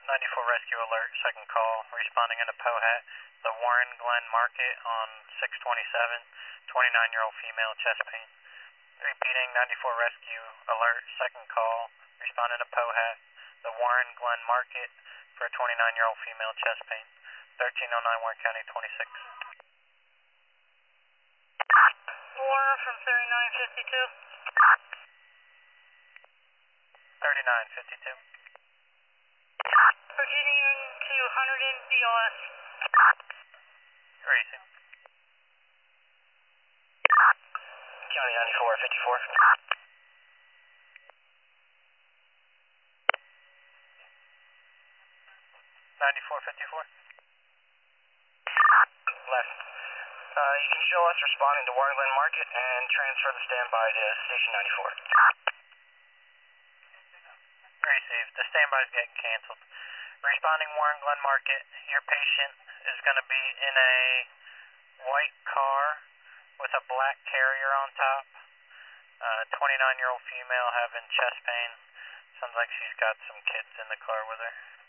94 rescue alert, second call, responding into Pohat, the Warren Glen Market on 627, 29-year-old female, chest pain. Repeating, 94 rescue alert, second call, responding to Pohat, the Warren Glen Market for a 29-year-old female, chest pain. 1309 Warren County 26. Warren from 3952. 3952. Virginia to Hunterdon, BLS. Racing. County 9454. 9454. Left. You can show us responding to Warren Glen Market and transfer the standby to Station 94. Received. The standby is getting canceled. Responding Warren Glen Market, your patient is going to be in a white car with a black carrier on top. 29-year-old female having chest pain. Sounds like she's got some kids in the car with her.